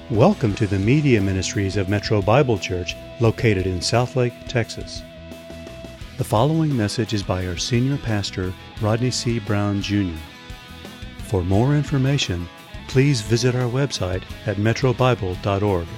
Welcome to the Media Ministries of Metro Bible Church, located in Southlake, Texas. The following message is by our senior pastor, Rodney C. Brown, Jr. For more information, please visit our website at metrobible.org.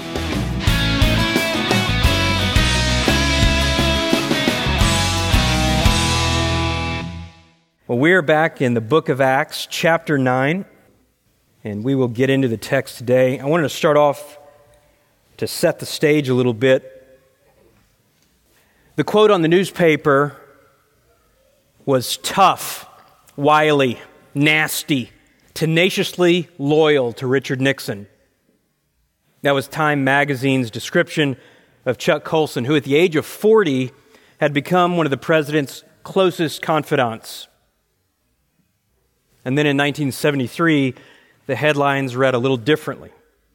Well, we're back in the book of Acts, chapter 9, and we will get into the text today. I wanted to start off to set the stage a little bit. The quote on the newspaper was tough, wily, nasty, tenaciously loyal to Richard Nixon. That was Time magazine's description of Chuck Colson, who at the age of 40 had become one of the president's closest confidants. And then in 1973, the headlines read a little differently.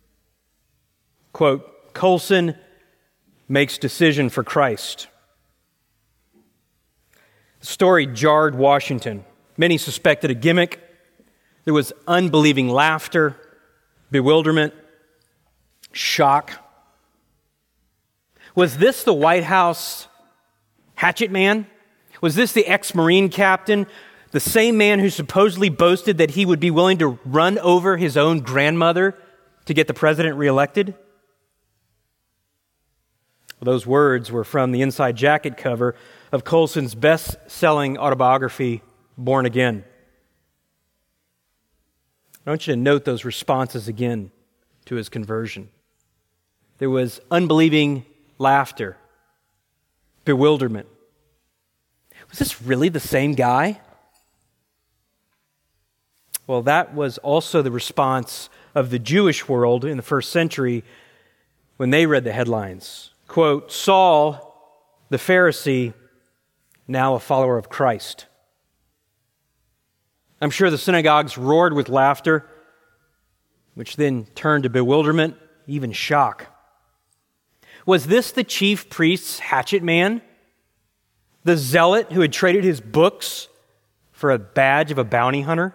Quote, Colson makes decision for Christ. The story jarred Washington. Many suspected a gimmick. There was unbelieving laughter, bewilderment, shock. Was this the White House hatchet man? Was this the ex-Marine captain? The same man who supposedly boasted that he would be willing to run over his own grandmother to get the president reelected? Well, those words were from the inside jacket cover of Colson's best-selling autobiography, Born Again. I want you to note those responses again to his conversion. There was unbelieving laughter, bewilderment. Was this really the same guy? Well, that was also the response of the Jewish world in the first century when they read the headlines. Quote, Saul, the Pharisee, now a follower of Christ. I'm sure the synagogues roared with laughter, which then turned to bewilderment, even shock. Was this the chief priest's hatchet man? The zealot who had traded his books for a badge of a bounty hunter?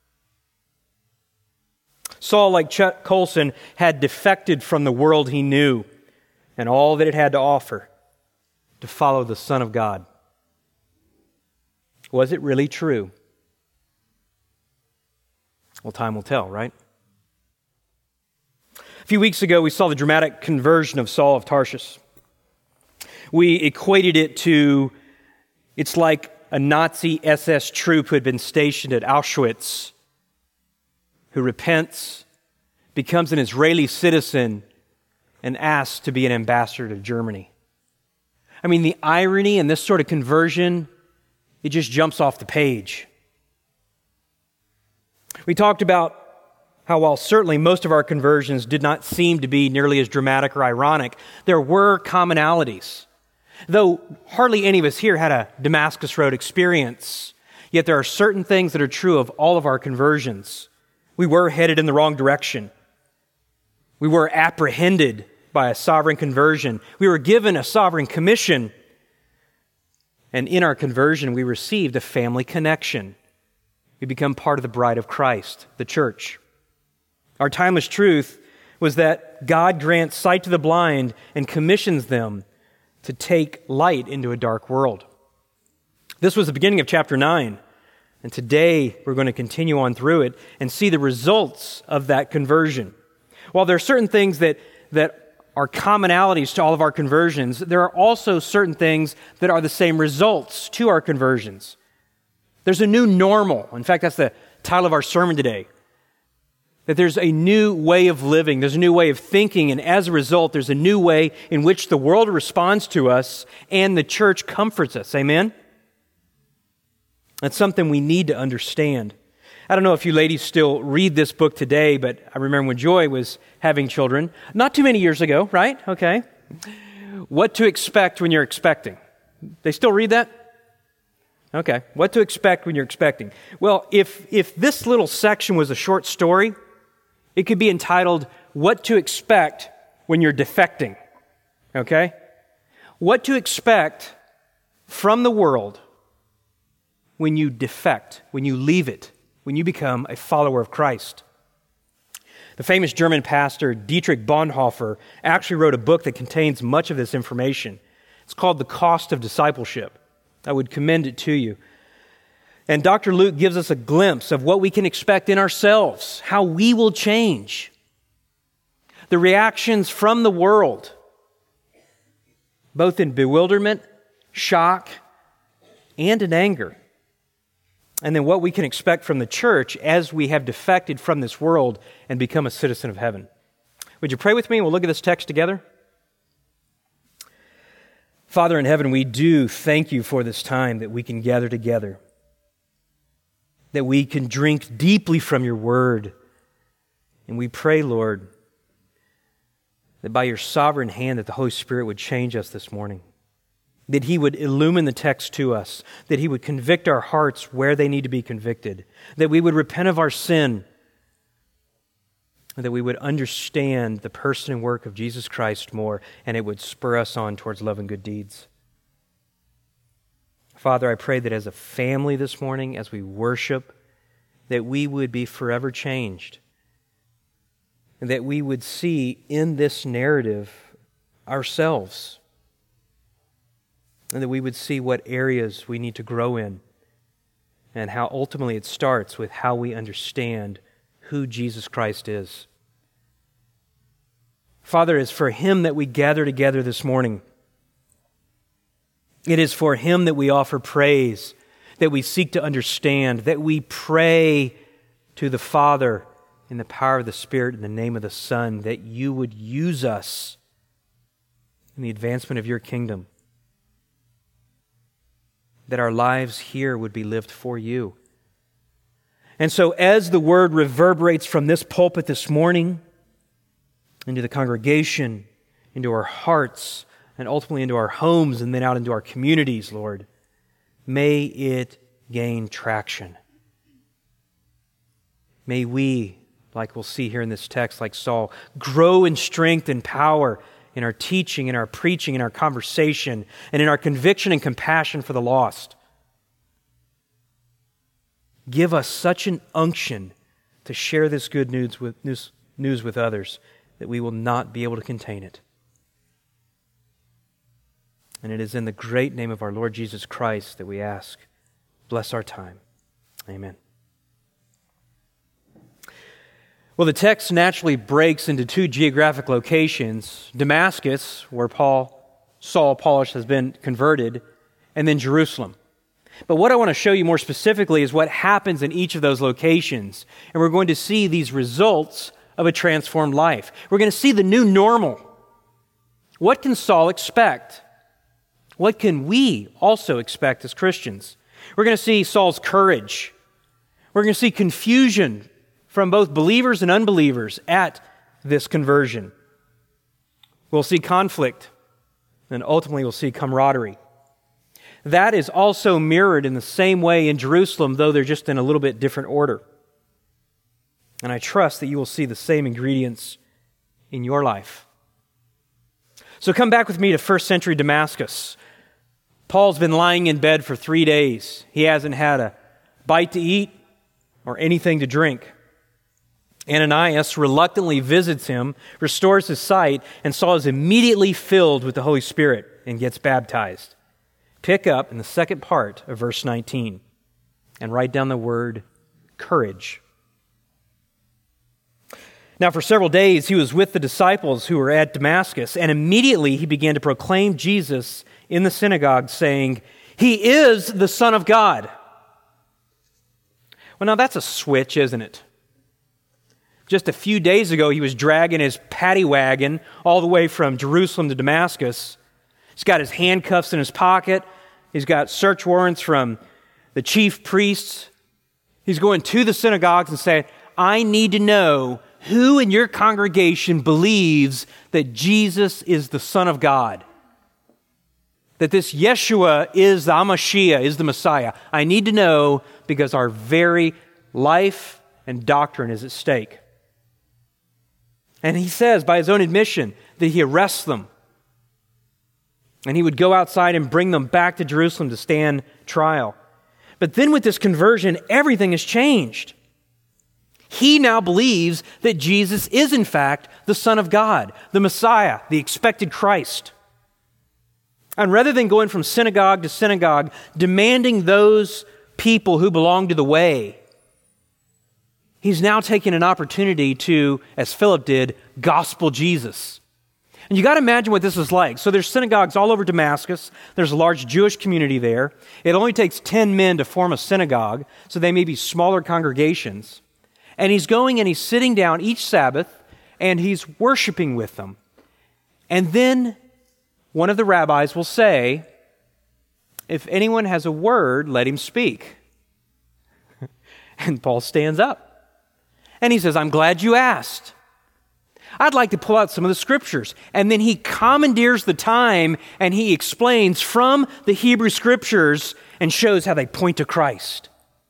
Saul, like Chuck Colson, had defected from the world he knew and all that it had to offer to follow the Son of God. Was it really true? Well, time will tell, right? A few weeks ago, we saw the dramatic conversion of Saul of Tarsus. We equated it to, it's like a Nazi SS troop who had been stationed at Auschwitz, who repents, becomes an Israeli citizen, and asks to be an ambassador to Germany. I mean, the irony in this sort of conversion, it just jumps off the page. We talked about how while certainly most of our conversions did not seem to be nearly as dramatic or ironic, there were commonalities. Though hardly any of us here had a Damascus Road experience, yet there are certain things that are true of all of our conversions. We were headed in the wrong direction. We were apprehended by a sovereign conversion. We were given a sovereign commission. And in our conversion, we received a family connection. We become part of the bride of Christ, the church. Our timeless truth was that God grants sight to the blind and commissions them to take light into a dark world. This was the beginning of chapter 9. And today, we're going to continue on through it and see the results of that conversion. While there are certain things that are commonalities to all of our conversions, there are also certain things that are the same results to our conversions. There's a new normal. In fact, that's the title of our sermon today. That there's a new way of living, there's a new way of thinking, and as a result, there's a new way in which the world responds to us and the church comforts us. Amen? That's something we need to understand. I don't know if you ladies still read this book today, but I remember when Joy was having children, not too many years ago, right? Okay. What to expect when you're expecting. They still read that? Okay. What to expect when you're expecting. Well, if this little section was a short story, it could be entitled, What to Expect When You're Defecting. Okay? What to expect from the world when you defect, when you leave it, when you become a follower of Christ. The famous German pastor Dietrich Bonhoeffer actually wrote a book that contains much of this information. It's called The Cost of Discipleship. I would commend it to you. And Dr. Luke gives us a glimpse of what we can expect in ourselves, how we will change. The reactions from the world, both in bewilderment, shock, and in anger. And then what we can expect from the church as we have defected from this world and become a citizen of heaven. Would you pray with me and we'll look at this text together? Father in heaven, we do thank you for this time that we can gather together, that we can drink deeply from your word. And we pray, Lord, that by your sovereign hand that the Holy Spirit would change us this morning, that he would illumine the text to us, that he would convict our hearts where they need to be convicted, that we would repent of our sin, and that we would understand the person and work of Jesus Christ more, and it would spur us on towards love and good deeds. Father, I pray that as a family this morning, as we worship, that we would be forever changed, and that we would see in this narrative ourselves, and that we would see what areas we need to grow in, and how ultimately it starts with how we understand who Jesus Christ is. Father, it is for him that we gather together this morning. It is for him that we offer praise, that we seek to understand, that we pray to the Father in the power of the Spirit, in the name of the Son, that you would use us in the advancement of your kingdom, that our lives here would be lived for you. And so as the word reverberates from this pulpit this morning into the congregation, into our hearts, and ultimately into our homes, and then out into our communities, Lord, may it gain traction. May we, like we'll see here in this text, like Saul, grow in strength and power in our teaching, in our preaching, in our conversation, and in our conviction and compassion for the lost. Give us such an unction to share this good news with others that we will not be able to contain it. And it is in the great name of our Lord Jesus Christ that we ask. Bless our time. Amen. Well, the text naturally breaks into two geographic locations: Damascus, where Saul Apollos has been converted, and then Jerusalem. But what I want to show you more specifically is what happens in each of those locations. And we're going to see these results of a transformed life. We're going to see the new normal. What can Saul expect? What can we also expect as Christians? We're going to see Saul's courage. We're going to see confusion from both believers and unbelievers at this conversion. We'll see conflict, and ultimately we'll see camaraderie. That is also mirrored in the same way in Jerusalem, though they're just in a little bit different order. And I trust that you will see the same ingredients in your life. So come back with me to first century Damascus. Paul's been lying in bed for 3 days. He hasn't had a bite to eat or anything to drink. Ananias reluctantly visits him, restores his sight, and Saul is immediately filled with the Holy Spirit and gets baptized. Pick up in the second part of verse 19 and write down the word courage. Now, for several days, he was with the disciples who were at Damascus, and immediately he began to proclaim Jesus in the synagogue, saying, "He is the Son of God." Well, now that's a switch, isn't it? Just a few days ago, he was dragging his paddy wagon all the way from Jerusalem to Damascus. He's got his handcuffs in his pocket. He's got search warrants from the chief priests. He's going to the synagogues and saying, "I need to know who in your congregation believes that Jesus is the Son of God, that this Yeshua is the Hamashiach, is the Messiah. I need to know because our very life and doctrine is at stake." And he says, by his own admission, that he arrests them. And he would go outside and bring them back to Jerusalem to stand trial. But then with this conversion, everything has changed. He now believes that Jesus is in fact the Son of God, the Messiah, the expected Christ. And rather than going from synagogue to synagogue, demanding those people who belong to the way, he's now taking an opportunity to, as Philip did, gospel Jesus. And you got to imagine what this is like. So there's synagogues all over Damascus. There's a large Jewish community there. It only takes 10 men to form a synagogue, so they may be smaller congregations. And he's going and he's sitting down each Sabbath, and he's worshiping with them. And then one of the rabbis will say, if anyone has a word, let him speak. And Paul stands up. And he says, I'm glad you asked. I'd like to pull out some of the scriptures. And then he commandeers the time and he explains from the Hebrew scriptures and shows how they point to Christ.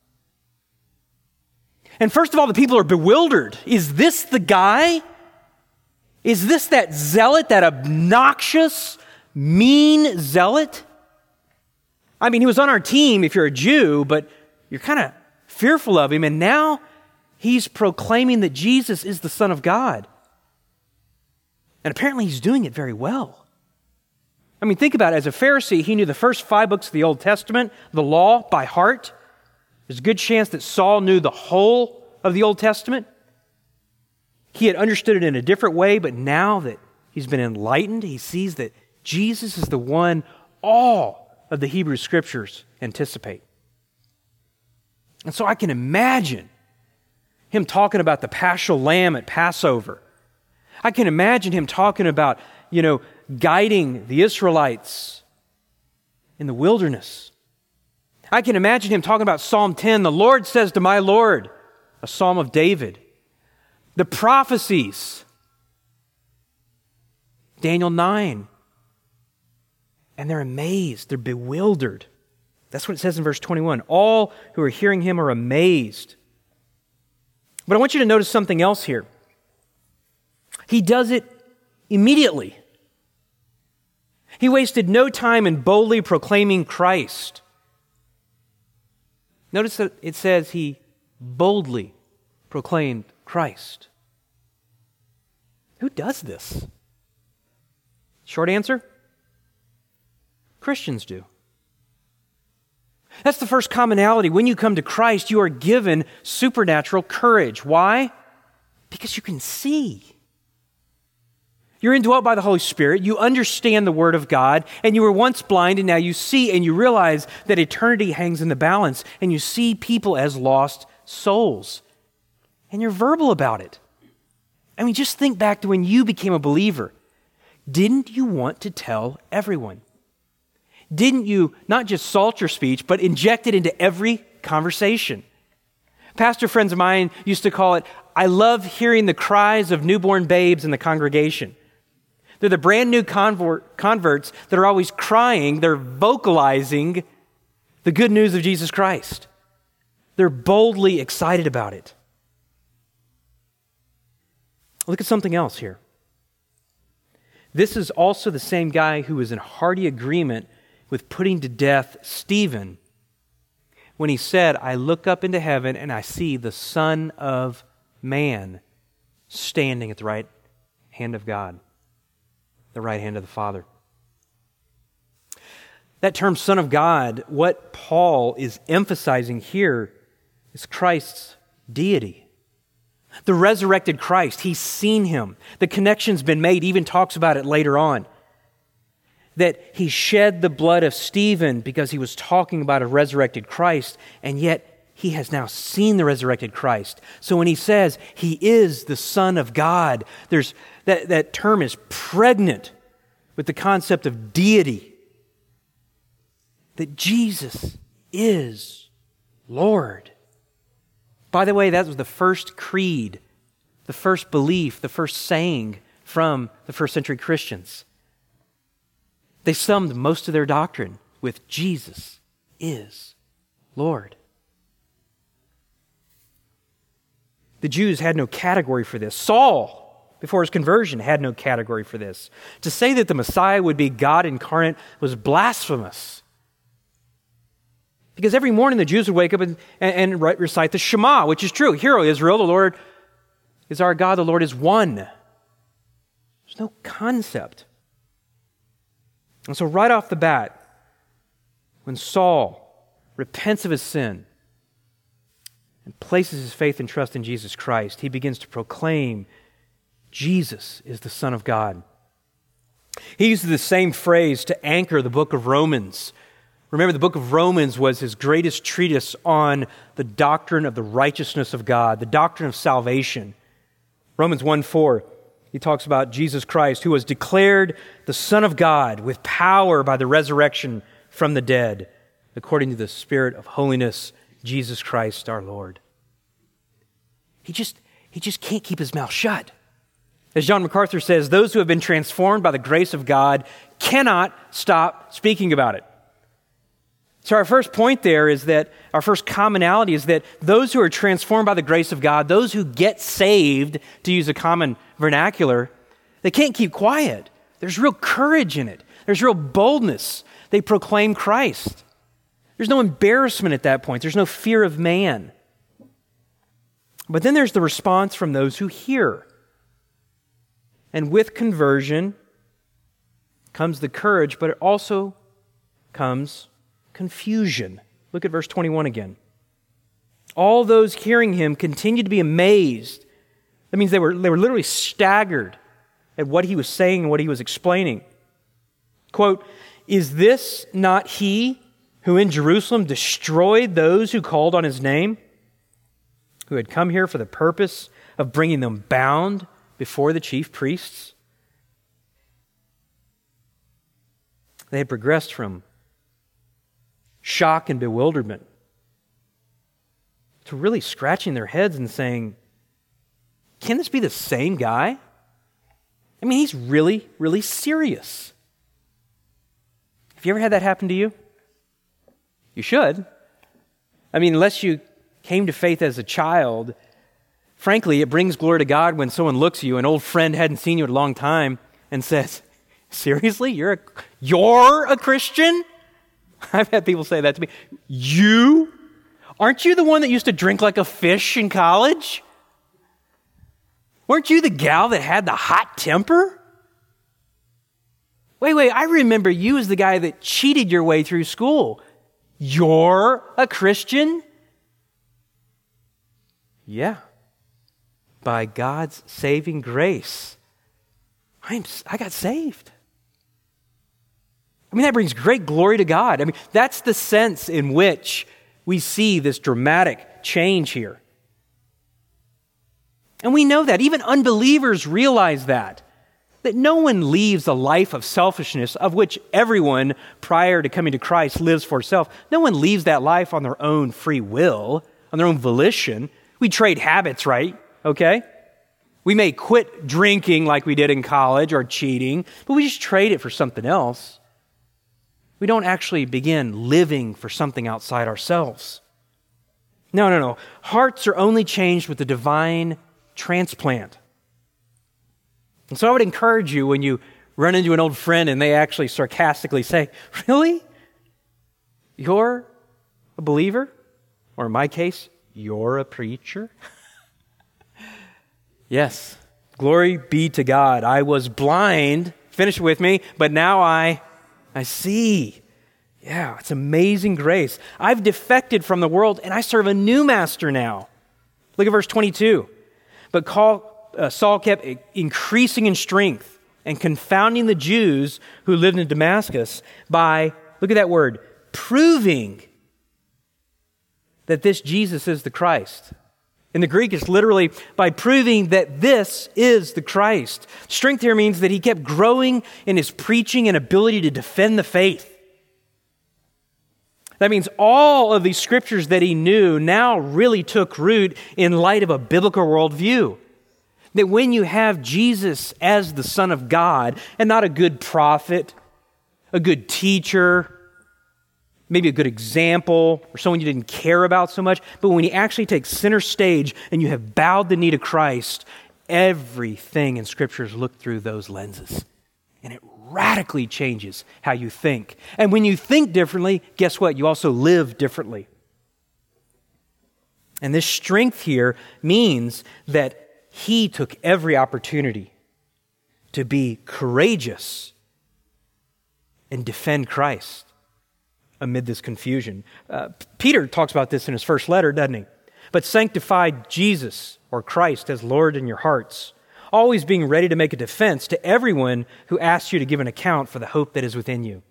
And first of all, the people are bewildered. Is this the guy? Is this that zealot, that obnoxious, mean zealot? I mean, he was on our team if you're a Jew, but you're kind of fearful of him. And now he's proclaiming that Jesus is the Son of God. And apparently he's doing it very well. I mean, think about it. As a Pharisee, he knew the first 5 books of the Old Testament, the law, by heart. There's a good chance that Saul knew the whole of the Old Testament. He had understood it in a different way, but now that he's been enlightened, he sees that Jesus is the one all of the Hebrew Scriptures anticipate. And so I can imagine him talking about the Paschal Lamb at Passover. I can imagine him talking about, guiding the Israelites in the wilderness. I can imagine him talking about Psalm 10, the Lord says to my Lord, a psalm of David. The prophecies, Daniel 9. And they're amazed, they're bewildered. That's what it says in verse 21. All who are hearing him are amazed. But I want you to notice something else here. He does it immediately. He wasted no time in boldly proclaiming Christ. Notice that it says he boldly proclaimed Christ. Who does this? Short answer? Christians do. That's the first commonality. When you come to Christ, you are given supernatural courage. Why? Because you can see. You're indwelt by the Holy Spirit. You understand the Word of God, and you were once blind, and now you see, and you realize that eternity hangs in the balance, and you see people as lost souls. And you're verbal about it. I mean, just think back to when you became a believer. Didn't you want to tell everyone? Didn't you not just salt your speech, but inject it into every conversation? Pastor friends of mine used to call it, I love hearing the cries of newborn babes in the congregation. They're the brand new converts that are always crying. They're vocalizing the good news of Jesus Christ. They're boldly excited about it. Look at something else here. This is also the same guy who was in hearty agreement with putting to death Stephen when he said, I look up into heaven and I see the Son of Man standing at the right hand of God, the right hand of the Father. That term Son of God, what Paul is emphasizing here is Christ's deity. The resurrected Christ, he's seen him. The connection's been made, even talks about it later on. That he shed the blood of Stephen because he was talking about a resurrected Christ, and yet he has now seen the resurrected Christ. So when he says he is the Son of God, there's that term is pregnant with the concept of deity. That Jesus is Lord. By the way, that was the first creed, the first belief, the first saying from the first century Christians. They summed most of their doctrine with Jesus is Lord. The Jews had no category for this. Saul, before his conversion, had no category for this. To say that the Messiah would be God incarnate was blasphemous. Because every morning the Jews would wake up and recite the Shema, which is true. Hear, O Israel, the Lord is our God, the Lord is one. There's no concept. And so right off the bat, when Saul repents of his sin and places his faith and trust in Jesus Christ, he begins to proclaim Jesus is the Son of God. He uses the same phrase to anchor the book of Romans. Remember, the book of Romans was his greatest treatise on the doctrine of the righteousness of God, the doctrine of salvation. Romans 1:4, he talks about Jesus Christ, who was declared the Son of God with power by the resurrection from the dead, according to the Spirit of holiness, Jesus Christ our Lord. He just can't keep his mouth shut. As John MacArthur says, those who have been transformed by the grace of God cannot stop speaking about it. So our first point there is that, our first commonality is that those who are transformed by the grace of God, those who get saved, to use a common vernacular, they can't keep quiet. There's real courage in it. There's real boldness. They proclaim Christ. There's no embarrassment at that point. There's no fear of man. But then there's the response from those who hear. And with conversion comes the courage, but it also comes confusion. Look at verse 21 again. All those hearing him continued to be amazed. That means they were literally staggered at what he was saying and what he was explaining. Quote, "Is this not he who in Jerusalem destroyed those who called on his name, who had come here for the purpose of bringing them bound before the chief priests?" They had progressed from shock and bewilderment to really scratching their heads and saying, can this be the same guy? I mean, he's really, really serious. Have you ever had that happen to you? You should. I mean, unless you came to faith as a child, frankly, it brings glory to God when someone looks at you, an old friend hadn't seen you in a long time, and says, seriously, you're a Christian? I've had people say that to me. You? Aren't you the one that used to drink like a fish in college? Weren't you the gal that had the hot temper? Wait, I remember you as the guy that cheated your way through school. You're a Christian? Yeah. By God's saving grace, I got saved. I mean, that brings great glory to God. I mean, that's the sense in which we see this dramatic change here. And we know that. Even unbelievers realize that no one leaves a life of selfishness, of which everyone prior to coming to Christ lives for self. No one leaves that life on their own free will, on their own volition. We trade habits, right? Okay? We may quit drinking like we did in college or cheating, but we just trade it for something else. We don't actually begin living for something outside ourselves. No. Hearts are only changed with the divine transplant. And so I would encourage you when you run into an old friend and they actually sarcastically say, really? You're a believer? Or in my case, you're a preacher? Yes, glory be to God. I was blind, finish with me, but now I see. Yeah, it's amazing grace. I've defected from the world and I serve a new master now. Look at verse 22. But Saul kept increasing in strength and confounding the Jews who lived in Damascus by, look at that word, proving that this Jesus is the Christ. In the Greek, it's literally by proving that this is the Christ. Strength here means that he kept growing in his preaching and ability to defend the faith. That means all of these scriptures that he knew now really took root in light of a biblical worldview. That when you have Jesus as the Son of God and not a good prophet, a good teacher, maybe a good example, or someone you didn't care about so much, but when he actually takes center stage and you have bowed the knee to Christ, everything in Scripture is looked through those lenses. And it radically changes how you think. And when you think differently, guess what? You also live differently. And this strength here means that he took every opportunity to be courageous and defend Christ amid this confusion. Peter talks about this in his first letter, doesn't he? But sanctify Jesus or Christ as Lord in your hearts, always being ready to make a defense to everyone who asks you to give an account for the hope that is within you.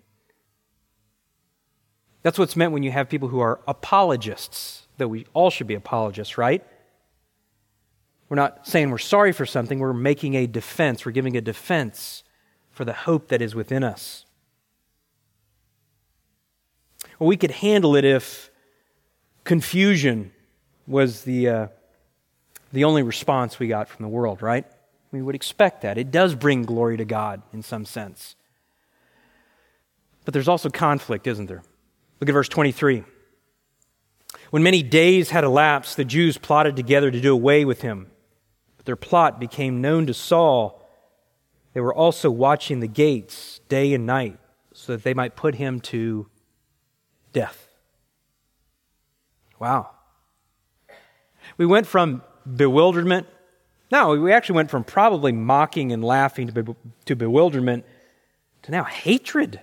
That's what's meant when you have people who are apologists, though we all should be apologists, right? We're not saying we're sorry for something, we're making a defense. We're giving a defense for the hope that is within us. Well, we could handle it if confusion was the only response we got from the world, right? We would expect that. It does bring glory to God in some sense. But there's also conflict, isn't there? Look at verse 23. When many days had elapsed, the Jews plotted together to do away with him. But their plot became known to Saul. They were also watching the gates day and night so that they might put him to death. Wow. We went from bewilderment. No, we actually went from probably mocking and laughing to bewilderment to now hatred.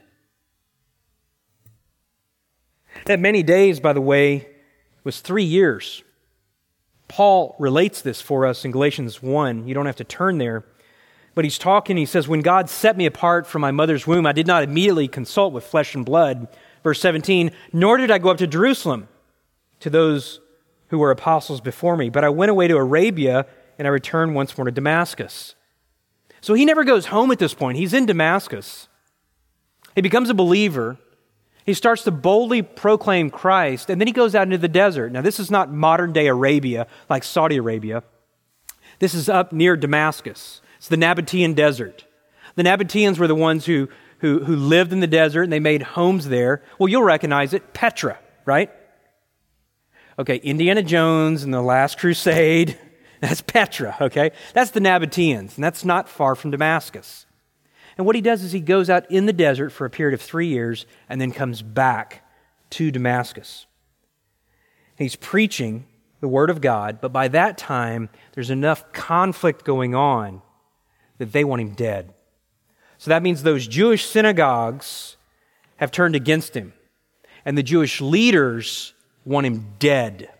That many days, by the way, was 3 years. Paul relates this for us in Galatians 1. You don't have to turn there. But he's talking, he says, when God set me apart from my mother's womb, I did not immediately consult with flesh and blood. Verse 17, nor did I go up to Jerusalem to those who were apostles before me, but I went away to Arabia and I returned once more to Damascus. So he never goes home at this point. He's in Damascus. He becomes a believer. He starts to boldly proclaim Christ, and then he goes out into the desert. Now, this is not modern-day Arabia, like Saudi Arabia. This is up near Damascus. It's the Nabatean desert. The Nabateans were the ones who lived in the desert, and they made homes there. Well, you'll recognize it, Petra, right? Okay, Indiana Jones and the Last Crusade, that's Petra, okay? That's the Nabateans, and that's not far from Damascus. And what he does is he goes out in the desert for a period of 3 years and then comes back to Damascus. He's preaching the Word of God, but by that time, there's enough conflict going on that they want him dead. So that means those Jewish synagogues have turned against him, and the Jewish leaders want him dead.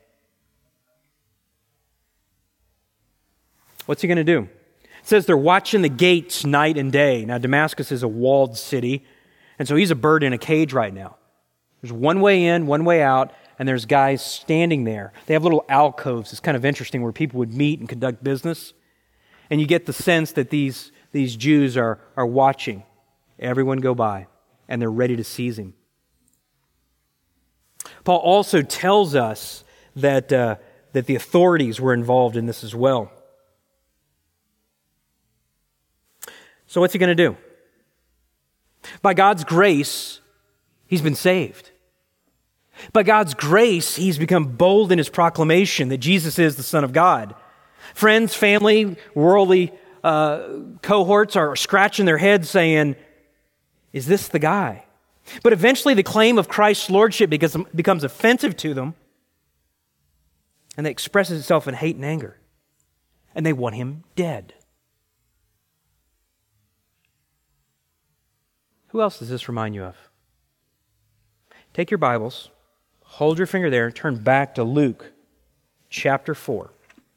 What's he going to do? It says they're watching the gates night and day. Now, Damascus is a walled city, and so he's a bird in a cage right now. There's one way in, one way out, and there's guys standing there. They have little alcoves. It's kind of interesting where people would meet and conduct business. And you get the sense that these Jews are watching everyone go by, and they're ready to seize him. Paul also tells us that the authorities were involved in this as well. So what's he going to do? By God's grace, he's been saved. By God's grace, he's become bold in his proclamation that Jesus is the Son of God. Friends, family, worldly cohorts are scratching their heads saying, is this the guy? But eventually the claim of Christ's lordship becomes offensive to them, and that expresses itself in hate and anger. And they want him dead. Who else does this remind you of? Take your Bibles, hold your finger there, and turn back to Luke chapter 4.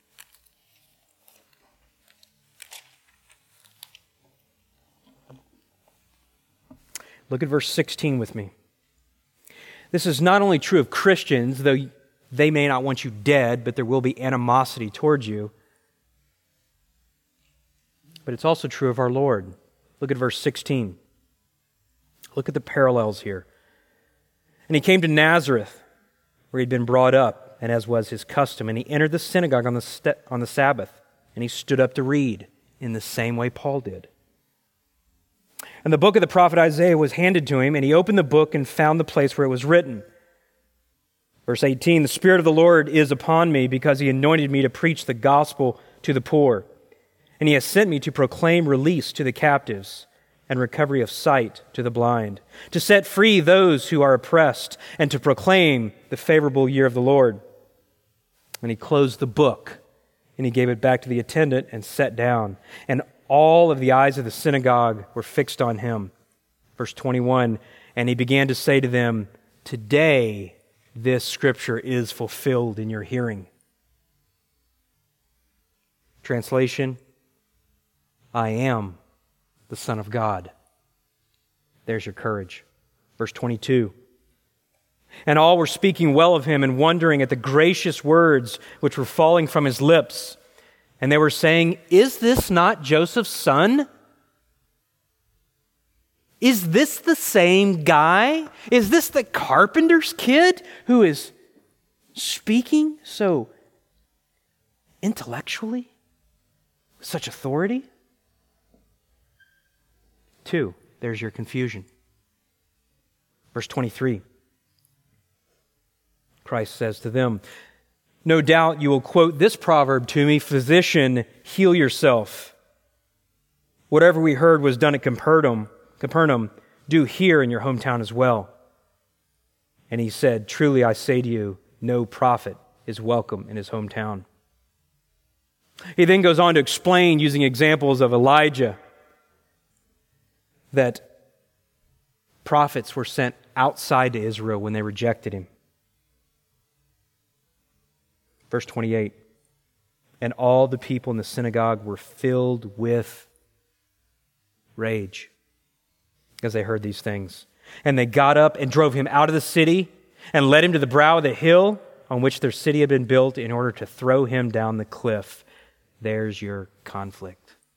Look at verse 16 with me. This is not only true of Christians, though they may not want you dead, but there will be animosity towards you. But it's also true of our Lord. Look at verse 16. Look at the parallels here. And he came to Nazareth, where he'd been brought up, and as was his custom, and he entered the synagogue on the Sabbath, and he stood up to read in the same way Paul did. And the book of the prophet Isaiah was handed to him, and he opened the book and found the place where it was written. Verse 18, the Spirit of the Lord is upon me, because he anointed me to preach the gospel to the poor. And he has sent me to proclaim release to the captives, and recovery of sight to the blind, to set free those who are oppressed, and to proclaim the favorable year of the Lord." And he closed the book, and he gave it back to the attendant and sat down. And all of the eyes of the synagogue were fixed on him. Verse 21, "And he began to say to them, 'Today this scripture is fulfilled in your hearing.'" Translation, "I am the Son of God." There's your courage. Verse 22. "And all were speaking well of him and wondering at the gracious words which were falling from his lips. And they were saying, 'Is this not Joseph's son? Is this the same guy? Is this the carpenter's kid who is speaking so intellectually, with such authority?'" 2, there's your confusion. Verse 23. Christ says to them, "No doubt you will quote this proverb to me, 'Physician, heal yourself. Whatever we heard was done at Capernaum, do here in your hometown as well.' And he said, 'Truly I say to you, no prophet is welcome in his hometown.'" He then goes on to explain, using examples of Elijah, that prophets were sent outside to Israel when they rejected him. Verse 28, "And all the people in the synagogue were filled with rage as they heard these things. And they got up and drove him out of the city and led him to the brow of the hill on which their city had been built in order to throw him down the cliff." There's your conflict.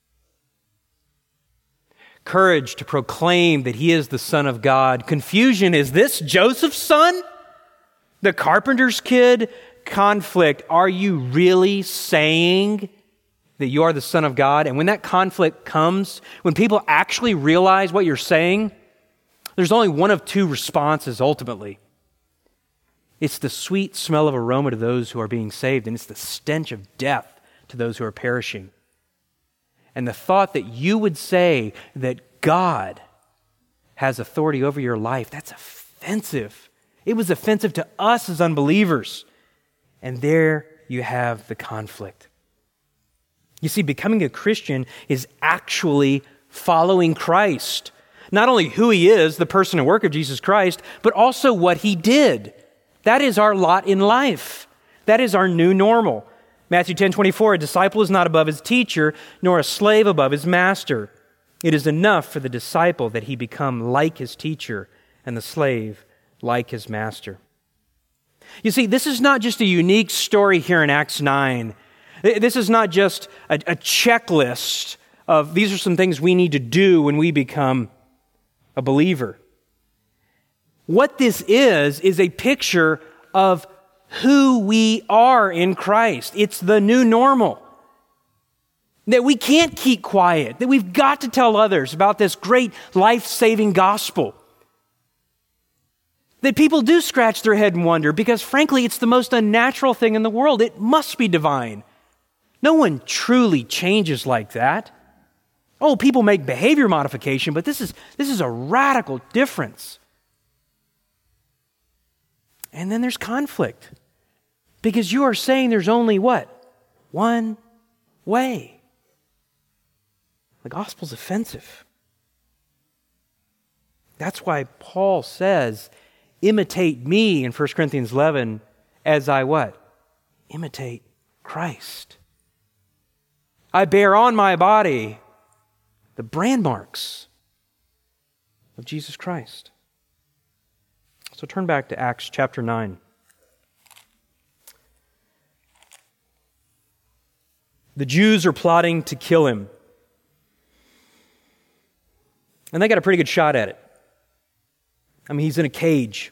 Courage to proclaim that he is the Son of God. Confusion, is this Joseph's son? The carpenter's kid? Conflict, are you really saying that you are the Son of God? And when that conflict comes, when people actually realize what you're saying, there's only one of two responses ultimately. It's the sweet smell of aroma to those who are being saved, and it's the stench of death to those who are perishing. And the thought that you would say that God has authority over your life, that's offensive. It was offensive to us as unbelievers. And there you have the conflict. You see, becoming a Christian is actually following Christ. Not only who he is, the person and work of Jesus Christ, but also what he did. That is our lot in life. That is our new normal. Matthew 10:24, "A disciple is not above his teacher, nor a slave above his master. It is enough for the disciple that he become like his teacher, and the slave like his master." You see, this is not just a unique story here in Acts 9. This is not just a checklist of these are some things we need to do when we become a believer. What this is a picture of who we are in Christ. It's the new normal. That we can't keep quiet. That we've got to tell others about this great life-saving gospel. That people do scratch their head and wonder because, frankly, it's the most unnatural thing in the world. It must be divine. No one truly changes like that. Oh, people make behavior modification, but this is a radical difference. And then there's conflict. Because you are saying there's only what? One way. The gospel's offensive. That's why Paul says, imitate me in 1 Corinthians 11 as I what? Imitate Christ. I bear on my body the brand marks of Jesus Christ. So turn back to Acts chapter 9. The Jews are plotting to kill him. And they got a pretty good shot at it. I mean, he's in a cage.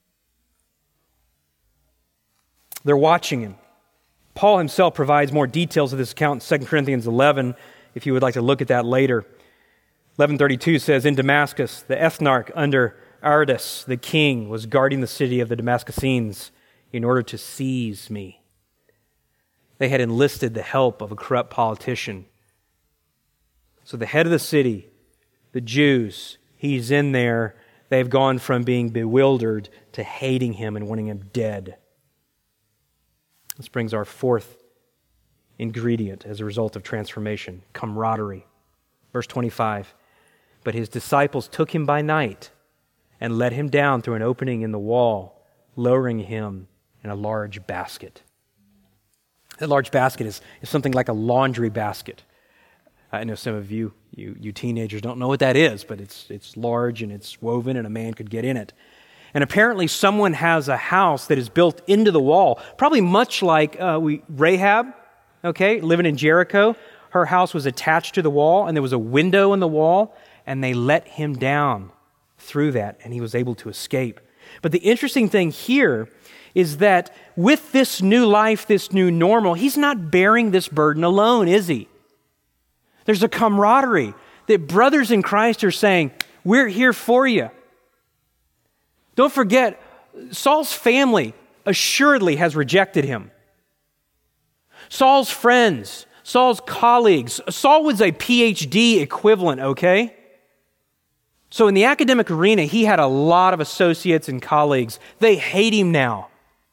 They're watching him. Paul himself provides more details of this account in 2 Corinthians 11, if you would like to look at that later. 11:32 says, "In Damascus, the ethnarch under Aretas, the king, was guarding the city of the Damascenes in order to seize me." They had enlisted the help of a corrupt politician. So the head of the city the Jews. He's in there. They've gone from being bewildered to hating him and wanting him dead. This brings our fourth ingredient as a result of transformation, camaraderie. Verse 25, but his disciples took him by night and let him down through an opening in the wall, lowering him in a large basket. That large basket is something like a laundry basket. I know some of you teenagers don't know what that is, but it's large and it's woven and a man could get in it. And apparently someone has a house that is built into the wall, probably much like Rahab, living in Jericho. Her house was attached to the wall and there was a window in the wall and they let him down through that and he was able to escape. But the interesting thing here is that with this new life, this new normal, he's not bearing this burden alone, is he? There's a camaraderie that brothers in Christ are saying, we're here for you. Don't forget, Saul's family assuredly has rejected him. Saul's friends, Saul's colleagues, Saul was a PhD equivalent, okay? So in the academic arena, he had a lot of associates and colleagues. They hate him now.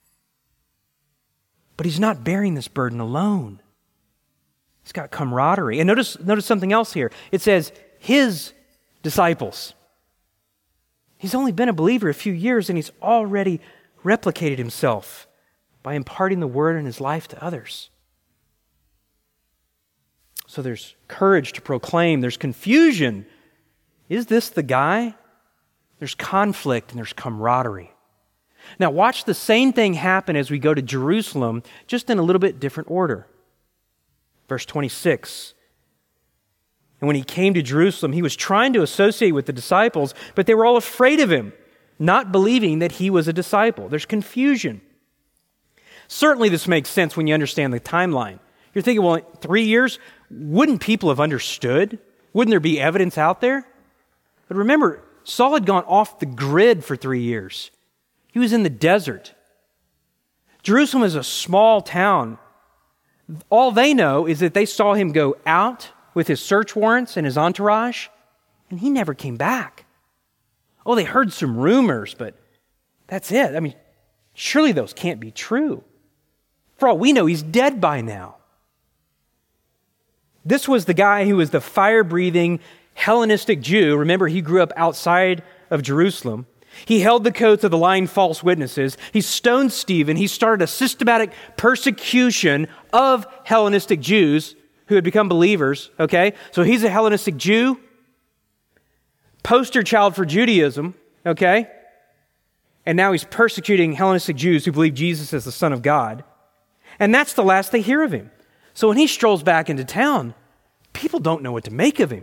But he's not bearing this burden alone. He's got camaraderie. And notice something else here. It says, his disciples. He's only been a believer a few years and he's already replicated himself by imparting the word in his life to others. So there's courage to proclaim. There's confusion. Is this the guy? There's conflict and there's camaraderie. Now watch the same thing happen as we go to Jerusalem, just in a little bit different order. Verse 26. And when he came to Jerusalem, he was trying to associate with the disciples, but they were all afraid of him, not believing that he was a disciple. There's confusion. Certainly this makes sense when you understand the timeline. You're thinking, well, 3 years, wouldn't people have understood? Wouldn't there be evidence out there? But remember, Saul had gone off the grid for 3 years. He was in the desert. Jerusalem is a small town. All they know is that they saw him go out with his search warrants and his entourage, and he never came back. Oh, they heard some rumors, but that's it. I mean, surely those can't be true. For all we know, he's dead by now. This was the guy who was the fire-breathing Hellenistic Jew. Remember, he grew up outside of Jerusalem. He held the coats of the lying false witnesses. He stoned Stephen. He started a systematic persecution of Hellenistic Jews who had become believers, okay? So he's a Hellenistic Jew, poster child for Judaism, okay? And now he's persecuting Hellenistic Jews who believe Jesus is the Son of God. And that's the last they hear of him. So when he strolls back into town, people don't know what to make of him.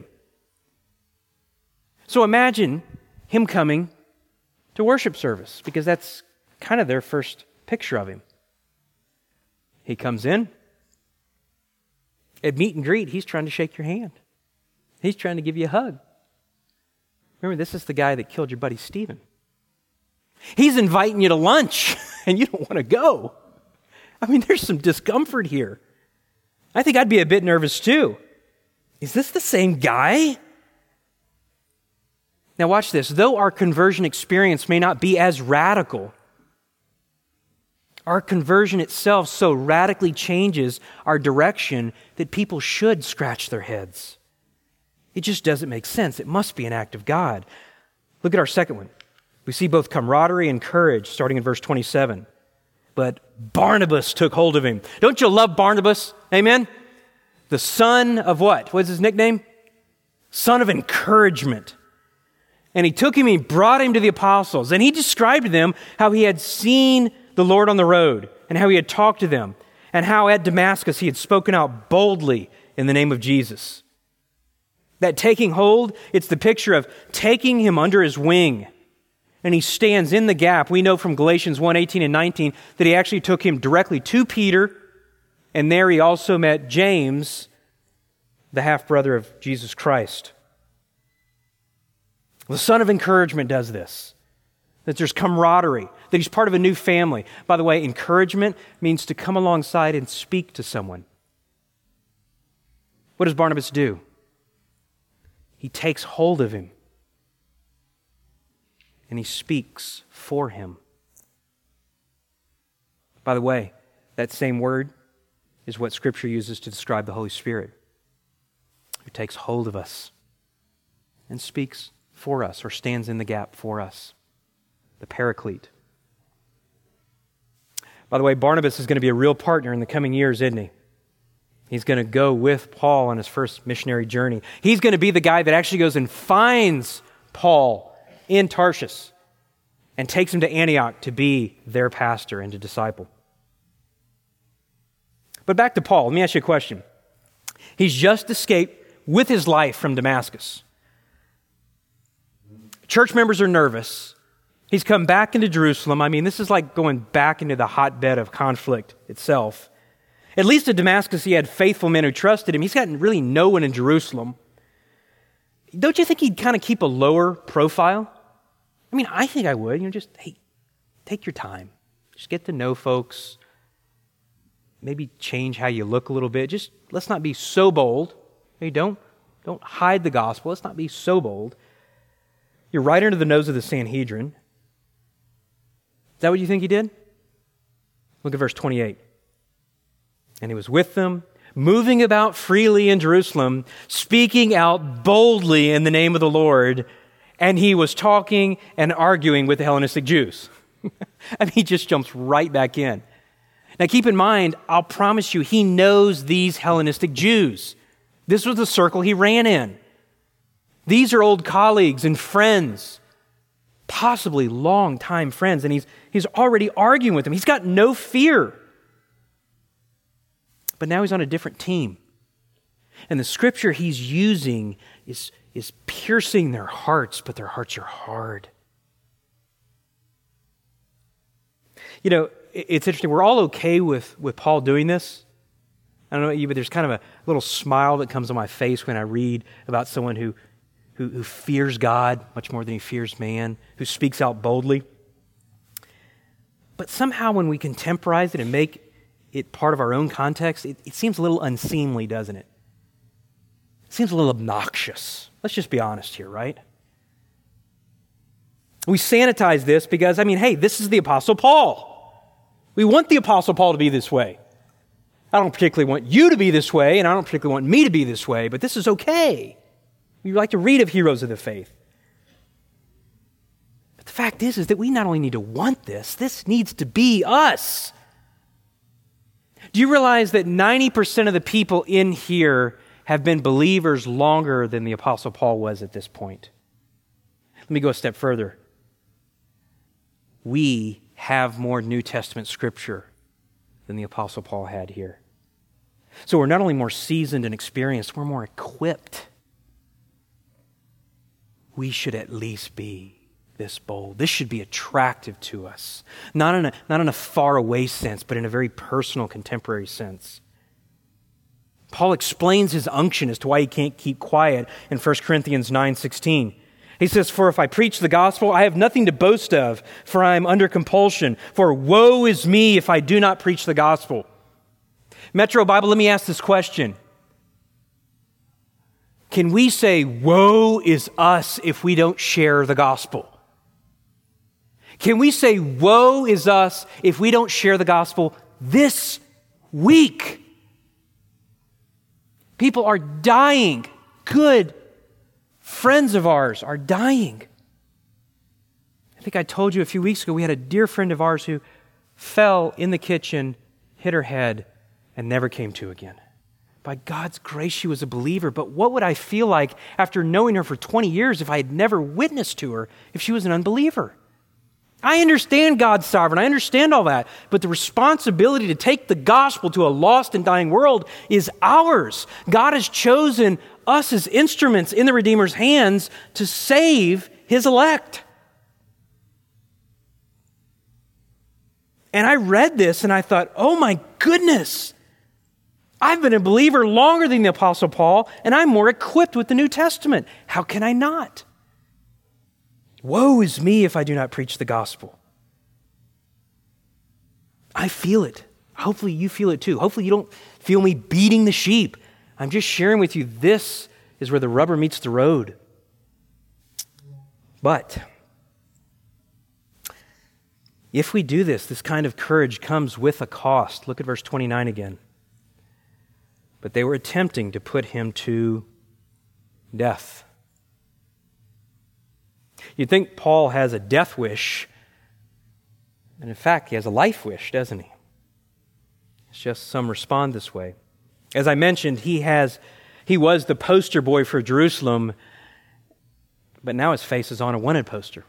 So imagine him coming to worship service, because that's kind of their first picture of him. He comes in. At meet and greet, he's trying to shake your hand. He's trying to give you a hug. Remember, this is the guy that killed your buddy Stephen. He's inviting you to lunch, and you don't want to go. I mean, there's some discomfort here. I think I'd be a bit nervous too. Is this the same guy? Now watch this. Though our conversion experience may not be as radical, our conversion itself so radically changes our direction that people should scratch their heads. It just doesn't make sense. It must be an act of God. Look at our second one. We see both camaraderie and courage, starting in verse 27. But Barnabas took hold of him. Don't you love Barnabas? Amen? The son of what? What's his nickname? Son of encouragement. And he took him, he brought him to the apostles, and he described to them how he had seen the Lord on the road, and how he had talked to them, and how at Damascus he had spoken out boldly in the name of Jesus. That taking hold, it's the picture of taking him under his wing. And he stands in the gap. We know from Galatians 1:18 and 19 that he actually took him directly to Peter, and there he also met James, the half-brother of Jesus Christ. The son of encouragement does this. That there's camaraderie, that he's part of a new family. By the way, encouragement means to come alongside and speak to someone. What does Barnabas do? He takes hold of him and he speaks for him. By the way, that same word is what Scripture uses to describe the Holy Spirit, who takes hold of us and speaks for us or stands in the gap for us. The Paraclete. By the way, Barnabas is going to be a real partner in the coming years, isn't he? He's going to go with Paul on his first missionary journey. He's going to be the guy that actually goes and finds Paul in Tarshish and takes him to Antioch to be their pastor and to disciple. But back to Paul, let me ask you a question. He's just escaped with his life from Damascus. Church members are nervous. He's come back into Jerusalem. I mean, this is like going back into the hotbed of conflict itself. At least at Damascus, he had faithful men who trusted him. He's got really no one in Jerusalem. Don't you think he'd kind of keep a lower profile? I mean, I think I would. Just, hey, take your time. Just get to know folks. Maybe change how you look a little bit. Just let's not be so bold. Hey, don't hide the gospel. Let's not be so bold. You're right under the nose of the Sanhedrin. Is that what you think he did? Look at verse 28. And he was with them, moving about freely in Jerusalem, speaking out boldly in the name of the Lord, and he was talking and arguing with the Hellenistic Jews. I mean, he just jumps right back in. Now keep in mind, I'll promise you, he knows these Hellenistic Jews. This was the circle he ran in. These are old colleagues and friends, possibly long-time friends, and he's already arguing with them. He's got no fear. But now he's on a different team. And the scripture he's using is piercing their hearts, but their hearts are hard. You know, it's interesting. We're all okay with Paul doing this. I don't know about you, but there's kind of a little smile that comes on my face when I read about someone who fears God much more than he fears man, who speaks out boldly. But somehow when we contemporize it and make it part of our own context, it seems a little unseemly, doesn't it? It seems a little obnoxious. Let's just be honest here, right? We sanitize this because, hey, this is the Apostle Paul. We want the Apostle Paul to be this way. I don't particularly want you to be this way, and I don't particularly want me to be this way, but this is okay. We like to read of heroes of the faith. But the fact is that we not only need to want this needs to be us. Do you realize that 90% of the people in here have been believers longer than the Apostle Paul was at this point? Let me go a step further. We have more New Testament scripture than the Apostle Paul had here. So we're not only more seasoned and experienced, we're more equipped. We should at least be this bold. This should be attractive to us. Not in a faraway sense, but in a very personal, contemporary sense. Paul explains his unction as to why he can't keep quiet in 1 Corinthians 9:16. He says, "For if I preach the gospel, I have nothing to boast of, for I am under compulsion. For woe is me if I do not preach the gospel." Metro Bible, let me ask this question. Can we say, woe is us if we don't share the gospel? Can we say, woe is us if we don't share the gospel this week? People are dying. Good friends of ours are dying. I think I told you a few weeks ago, we had a dear friend of ours who fell in the kitchen, hit her head, and never came to again. By God's grace, she was a believer, but what would I feel like after knowing her for 20 years if I had never witnessed to her if she was an unbeliever? I understand God's sovereign. I understand all that. But the responsibility to take the gospel to a lost and dying world is ours. God has chosen us as instruments in the Redeemer's hands to save His elect. And I read this and I thought, oh my goodness, I've been a believer longer than the Apostle Paul, and I'm more equipped with the New Testament. How can I not? Woe is me if I do not preach the gospel. I feel it. Hopefully you feel it too. Hopefully you don't feel me beating the sheep. I'm just sharing with you this is where the rubber meets the road. But if we do this kind of courage comes with a cost. Look at verse 29 again. But they were attempting to put him to death. You'd think Paul has a death wish, and in fact, he has a life wish, doesn't he? It's just some respond this way. As I mentioned, he was the poster boy for Jerusalem, but now his face is on a wanted poster.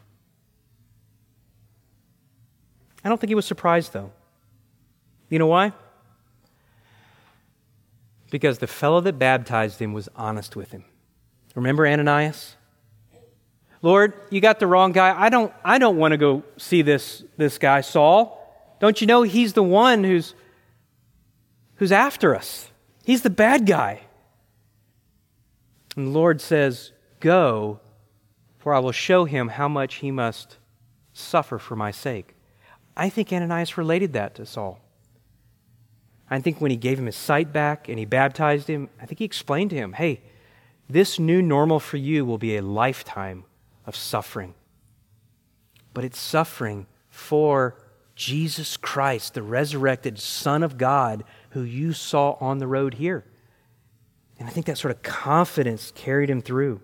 I don't think he was surprised, though. You know why? Because the fellow that baptized him was honest with him. Remember Ananias? Lord, you got the wrong guy. I don't want to go see this guy, Saul. Don't you know he's the one who's after us? He's the bad guy. And the Lord says, go, for I will show him how much he must suffer for my sake. I think Ananias related that to Saul. I think when he gave him his sight back and he baptized him, I think he explained to him, hey, this new normal for you will be a lifetime of suffering. But it's suffering for Jesus Christ, the resurrected Son of God, who you saw on the road here. And I think that sort of confidence carried him through.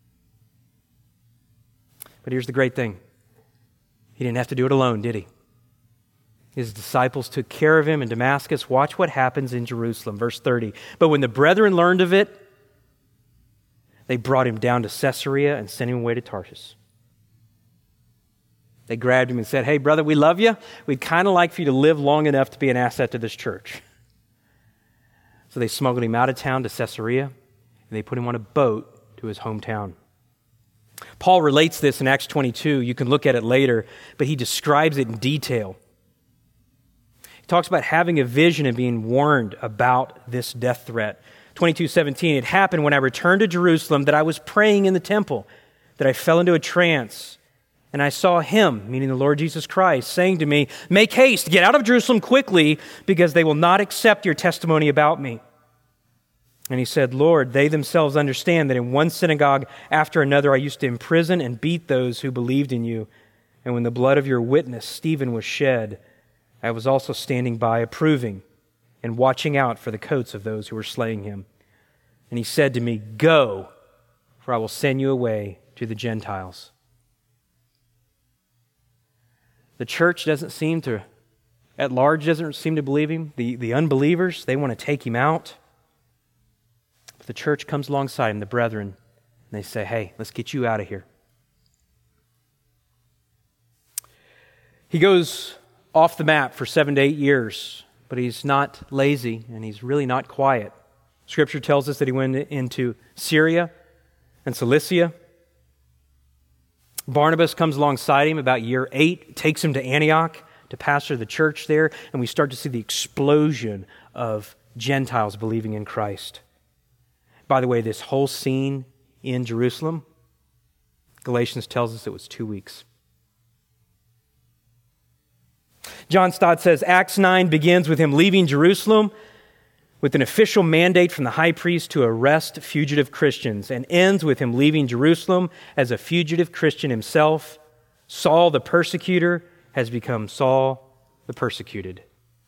But here's the great thing. He didn't have to do it alone, did he? His disciples took care of him in Damascus. Watch what happens in Jerusalem. Verse 30. But when the brethren learned of it, they brought him down to Caesarea and sent him away to Tarsus. They grabbed him and said, hey, brother, we love you. We'd kind of like for you to live long enough to be an asset to this church. So they smuggled him out of town to Caesarea, and they put him on a boat to his hometown. Paul relates this in Acts 22. You can look at it later, but he describes it in detail. He talks about having a vision and being warned about this death threat. 22:17, it happened when I returned to Jerusalem that I was praying in the temple, that I fell into a trance, and I saw him, meaning the Lord Jesus Christ, saying to me, make haste, get out of Jerusalem quickly, because they will not accept your testimony about me. And he said, Lord, they themselves understand that in one synagogue after another I used to imprison and beat those who believed in you. And when the blood of your witness, Stephen, was shed, I was also standing by approving and watching out for the coats of those who were slaying him. And he said to me, go, for I will send you away to the Gentiles. The church doesn't seem to believe him. The unbelievers, they want to take him out. But the church comes alongside him, the brethren, and they say, hey, let's get you out of here. He goes off the map for 7 to 8 years, but he's not lazy and he's really not quiet. Scripture tells us that he went into Syria and Cilicia. Barnabas comes alongside him about year 8, takes him to Antioch to pastor the church there, and we start to see the explosion of Gentiles believing in Christ. By the way, this whole scene in Jerusalem, Galatians tells us it was 2 weeks. John Stott says, Acts 9 begins with him leaving Jerusalem with an official mandate from the high priest to arrest fugitive Christians, and ends with him leaving Jerusalem as a fugitive Christian himself. Saul the persecutor has become Saul the persecuted.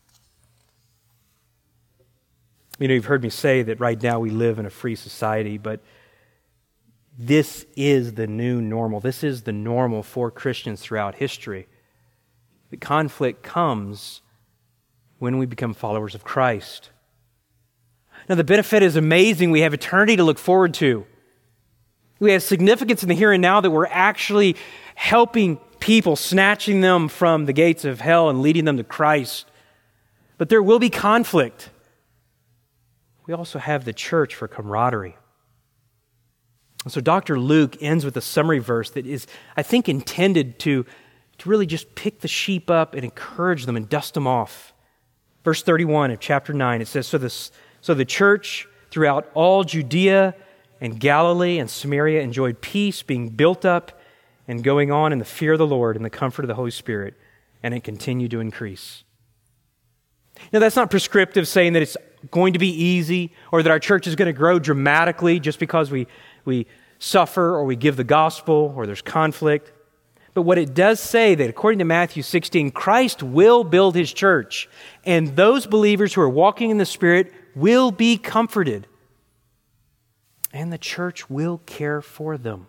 You know, you've heard me say that right now we live in a free society, but this is the new normal. This is the normal for Christians throughout history. The conflict comes when we become followers of Christ. Now, the benefit is amazing. We have eternity to look forward to. We have significance in the here and now that we're actually helping people, snatching them from the gates of hell and leading them to Christ. But there will be conflict. We also have the church for camaraderie. So Dr. Luke ends with a summary verse that is, I think, intended to really just pick the sheep up and encourage them and dust them off. Verse 31 of chapter 9, it says, So the church throughout all Judea and Galilee and Samaria enjoyed peace, being built up and going on in the fear of the Lord and the comfort of the Holy Spirit, and it continued to increase. Now, that's not prescriptive, saying that it's going to be easy or that our church is going to grow dramatically just because we suffer or we give the gospel or there's conflict. But what it does say that according to Matthew 16, Christ will build his church, and those believers who are walking in the Spirit will be comforted, and the church will care for them.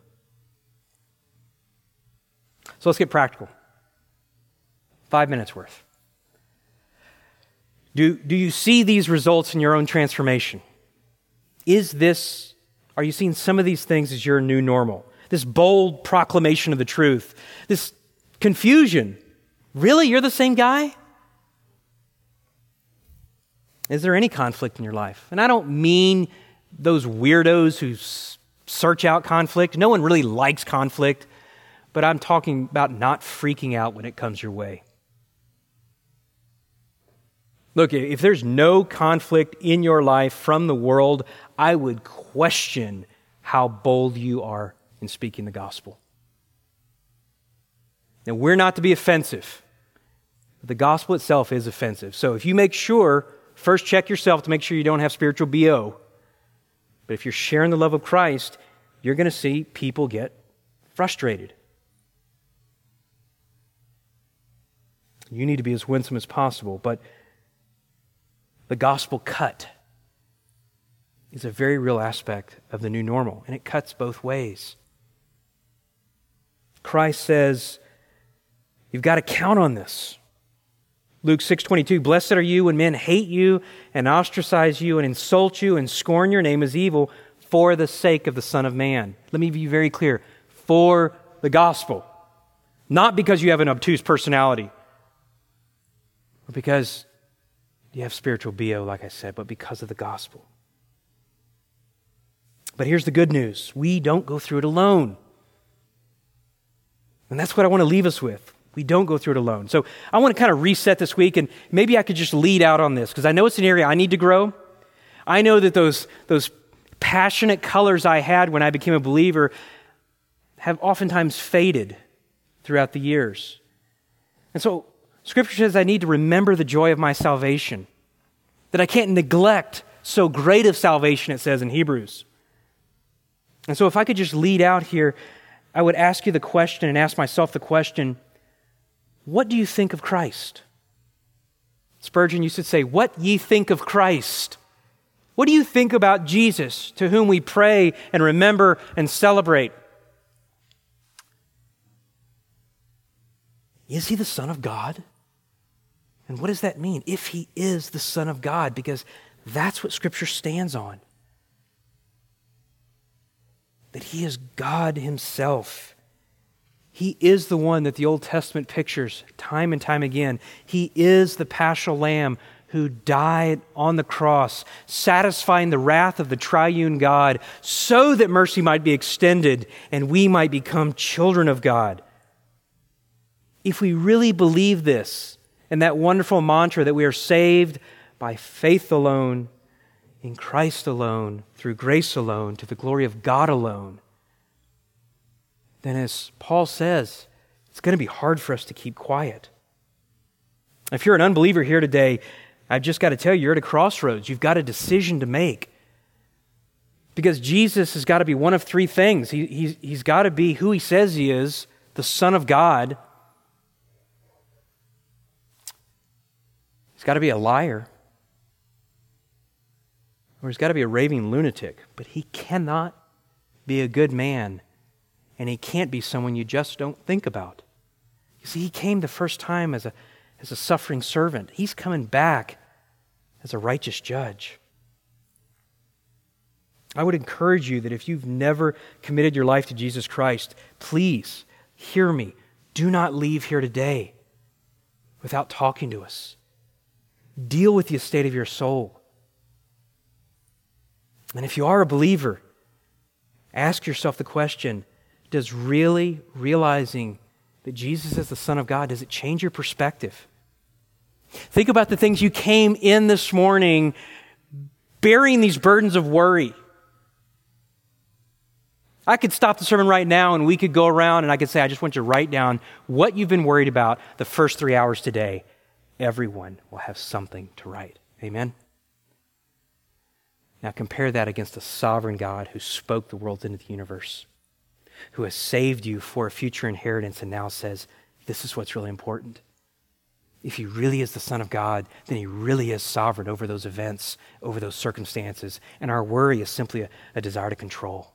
So let's get practical. 5 minutes worth. Do you see these results in your own transformation? Are you seeing some of these things as your new normal? This bold proclamation of the truth, this confusion. Really? You're the same guy? Is there any conflict in your life? And I don't mean those weirdos who search out conflict. No one really likes conflict, but I'm talking about not freaking out when it comes your way. Look, if there's no conflict in your life from the world, I would question how bold you are in speaking the gospel. Now, we're not to be offensive. The gospel itself is offensive. So if you make sure, first check yourself to make sure you don't have spiritual BO. But if you're sharing the love of Christ, you're going to see people get frustrated. You need to be as winsome as possible, but the gospel cut is a very real aspect of the new normal, and it cuts both ways. Christ says, you've got to count on this. Luke 6:22, blessed are you when men hate you and ostracize you and insult you and scorn your name as evil for the sake of the Son of Man. Let me be very clear. For the gospel. Not because you have an obtuse personality or because you have spiritual BO, like I said, but because of the gospel. But here's the good news. We don't go through it alone. And that's what I want to leave us with. We don't go through it alone. So I want to kind of reset this week, and maybe I could just lead out on this, because I know it's an area I need to grow. I know that those passionate colors I had when I became a believer have oftentimes faded throughout the years. And so Scripture says I need to remember the joy of my salvation, that I can't neglect so great of salvation, it says in Hebrews. And so if I could just lead out here, I would ask you the question and ask myself the question, what do you think of Christ? Spurgeon used to say, what ye think of Christ? What do you think about Jesus, to whom we pray and remember and celebrate? Is he the Son of God? And what does that mean, if he is the Son of God? Because that's what Scripture stands on. That he is God himself. He is the one that the Old Testament pictures time and time again. He is the paschal lamb who died on the cross, satisfying the wrath of the triune God so that mercy might be extended and we might become children of God. If we really believe this, and that wonderful mantra that we are saved by faith alone, in Christ alone, through grace alone, to the glory of God alone, then as Paul says, it's going to be hard for us to keep quiet. If you're an unbeliever here today, I've just got to tell you, you're at a crossroads. You've got a decision to make. Because Jesus has got to be one of three things. He's got to be who he says he is, the Son of God. He's got to be a liar. Or he's got to be a raving lunatic. But he cannot be a good man. And he can't be someone you just don't think about. You see, he came the first time as a suffering servant. He's coming back as a righteous judge. I would encourage you that if you've never committed your life to Jesus Christ, please hear me. Do not leave here today without talking to us. Deal with the state of your soul. And if you are a believer, ask yourself the question, does really realizing that Jesus is the Son of God, does it change your perspective? Think about the things you came in this morning bearing these burdens of worry. I could stop the sermon right now and we could go around and I could say, I just want you to write down what you've been worried about the first 3 hours today. everyone will have something to write. Amen? Now compare that against the sovereign God who spoke the world into the universe, who has saved you for a future inheritance and now says, this is what's really important. If he really is the Son of God, then he really is sovereign over those events, over those circumstances, and our worry is simply a desire to control.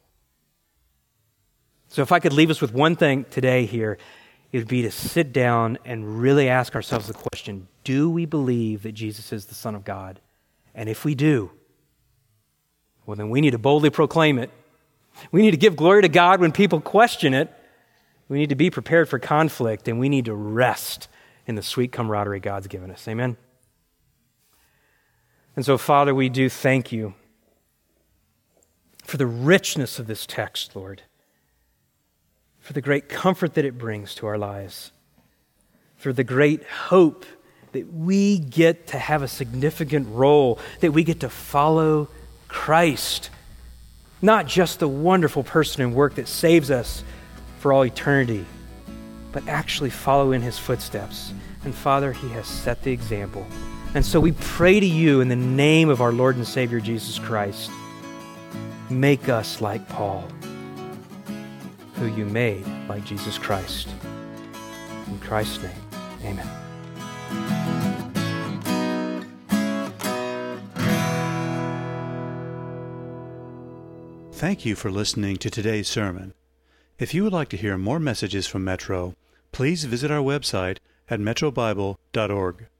So if I could leave us with one thing today here, it would be to sit down and really ask ourselves the question, do we believe that Jesus is the Son of God? And if we do, well, then we need to boldly proclaim it. We need to give glory to God when people question it. We need to be prepared for conflict, and we need to rest in the sweet camaraderie God's given us. Amen? And so, Father, we do thank you for the richness of this text, Lord, for the great comfort that it brings to our lives, for the great hope that we get to have a significant role, that we get to follow Christ, not just the wonderful person and work that saves us for all eternity, but actually follow in his footsteps. And Father, he has set the example. And so we pray to you in the name of our Lord and Savior Jesus Christ, make us like Paul, who you made like Jesus Christ. In Christ's name, amen. Thank you for listening to today's sermon. If you would like to hear more messages from Metro, please visit our website at metrobible.org.